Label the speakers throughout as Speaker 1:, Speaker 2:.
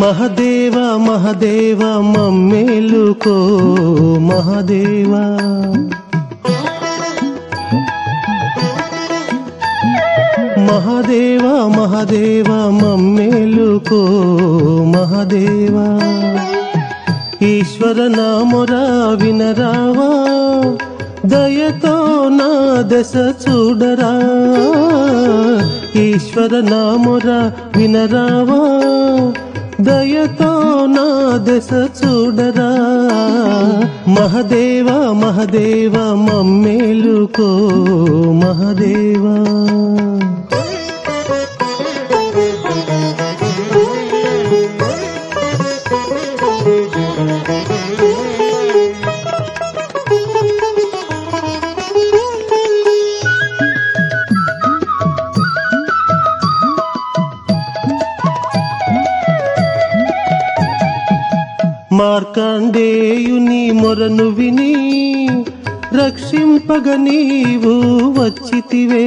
Speaker 1: మహదేవ మహదేవ మమ్మేలుకో మహదేవా మహదేవ మహదేవ మమ్మేలుకో మహదేవా ఈశ్వర నామొరా వినరావా దయతో నా దశ చూడరా ఈశ్వర నామొరా వినరావా దయతో నా దశ చూడరా మహదేవ మహదేవ మమ్మేలుకో మహదేవా మార్కండేయుని మొరను విని రక్షింపగ నీవు వచ్చితివే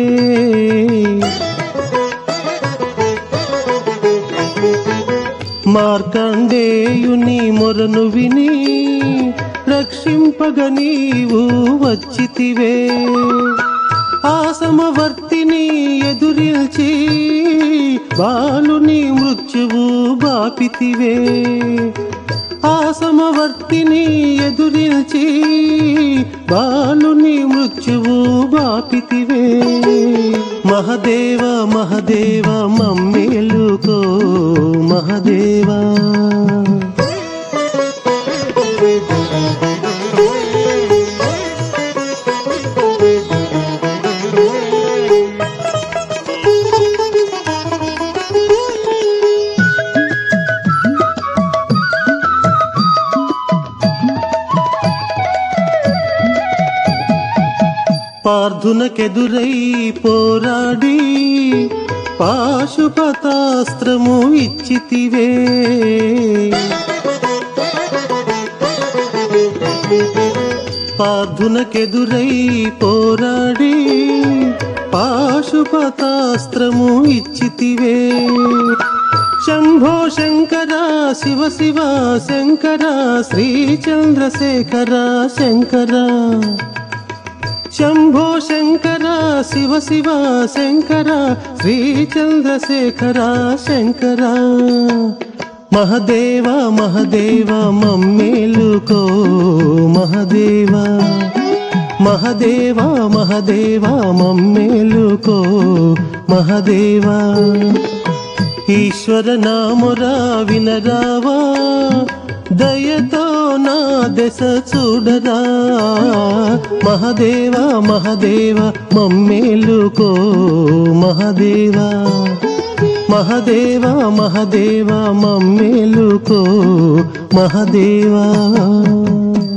Speaker 1: మార్కండేయుని మొరను విని రక్షింపగ నీవు వచ్చితివే ఆ సమవర్తిని ఎదురిల్చి బాలుని మృత్యువు బాపితివే ఆ సమవర్తిని ఎదురిల్చి బాలుని మృత్యువు బాపితివే మహదేవ మహదేవ మమ్మేలుకో మహదేవా పార్థునకెదురై పోరాడి పాశుపతాస్త్రము ఇచ్చితివే పార్థునకెదురై పోరాడి పాశుపతాస్త్రము ఇచ్చితివే శంభో శంకర శివ శివ శంకర శ్రీచంద్రశేఖర శంకర శంభో శంకర శివ శివ శంకర శ్రీచంద్రశేఖర శంకర మహదేవ మహదేవ మమ్మేలుకో మహదేవా మహదేవ మహదేవ మమ్మేలుకో మహదేవా ఈశ్వర నామొరా వినరావా దయతో నా దశ చూడరా మహదేవ మహదేవ మమ్మేలుకో మహదేవా మహదేవ మహదేవ మమ్మేలుకో మహదేవా